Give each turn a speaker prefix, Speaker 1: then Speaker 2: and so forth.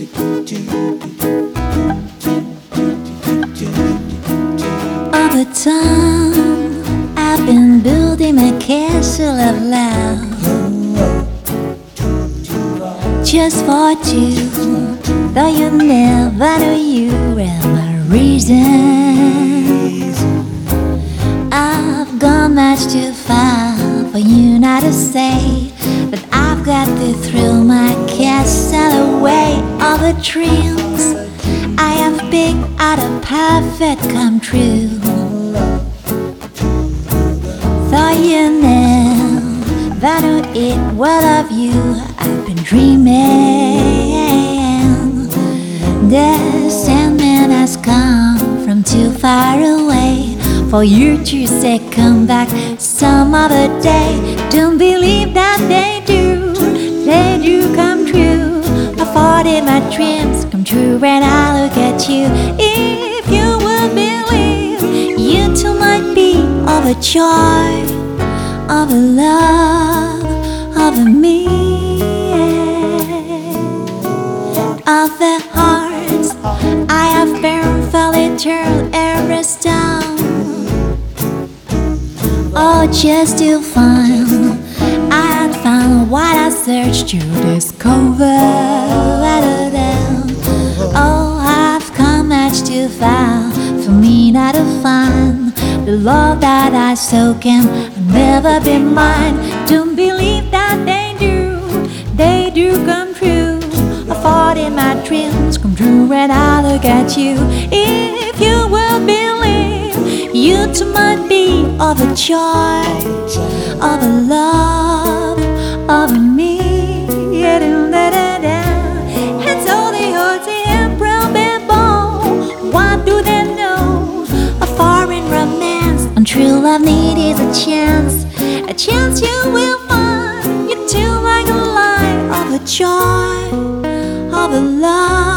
Speaker 1: All the time I've been building my castle of love just for two, though you never knew you were my reason. I've gone much too far for you not to say, but I've got to throw my castle away. All the dreams I have picked out of perfect come true. Thought you never knew it was of you I've been dreaming. The Sandman has come from too far away for you to say come back some other day. Don't believe that they do come true. I thought in my dreams come true when I look at you. If you would believe, you too might be overjoyed of a love of me. Of the hearts I have burned fell eternal every stone. Oh, just to find I had found what I searched to discover. Oh, I've come much too far for me not to find the love that I so can never be mine. Don't believe that they do come true. I thought in my dreams come true when I look at you. If you will believe, you too might be overjoyed of a love of me. And so the odds and people, what do they know? A foreign romance and true love need is a chance you will find. You too like a lie of a joy of a love.